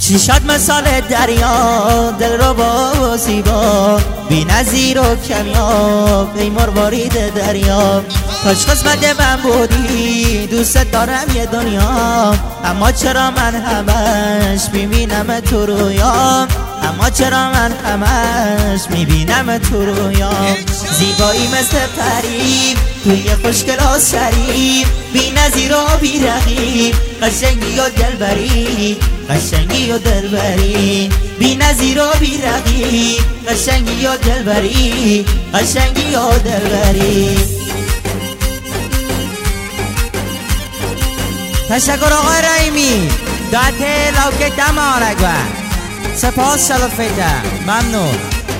چشات مثال دریا، دل رو با زیبا، بی نظیر و کمیاب، ای مروارید دریا. کاش قسمت من بودی، دوست دارم یه دنیا، اما چرا من همش میبینم تو رویام، اما چرا من همش میبینم تو رویام. زیبایی مثل پری توی خوشگل و شریف، بی نظیر و بی رقیب، قشنگی و دلبری، قشنگی و دلبری، بی نظیر و بی رقیب، قشنگی و دلبری، قشنگی و دلبری. تشکر آقای رحیمی، دعت لوک دم آرگوه، سپاس شلوفیده، ممنون.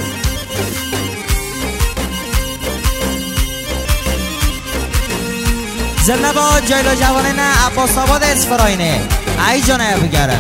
زنبا جایلو جوانه نه عباس آباد اسفراینه ای جانه بگره.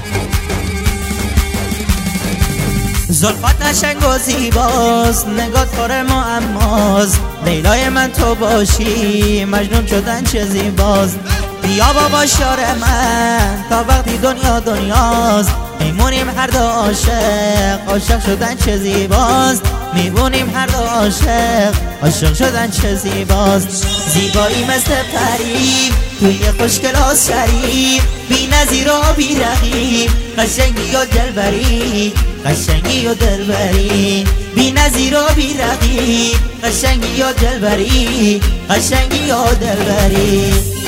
زلفات نشنگ و زیباست، نگات کار معماست، لیلای من تو باشی مجنون شدن چه زیباست. بیا بابا شار من تا وقتی دنیا دنیاست، میمونیم هر دو عاشق، عاشق شدن چه زیباست، میمونیم هر دو عاشق، عاشق شدن چه زیباست. زیبایی مثل پری توی خوشگل و شریف، بی نظیر و بی رقیب، قشنگی و دلبری، قشنگی و دلبری، بی نظیر و بی رقیب، قشنگی و دلبری، قشنگی و دلبری.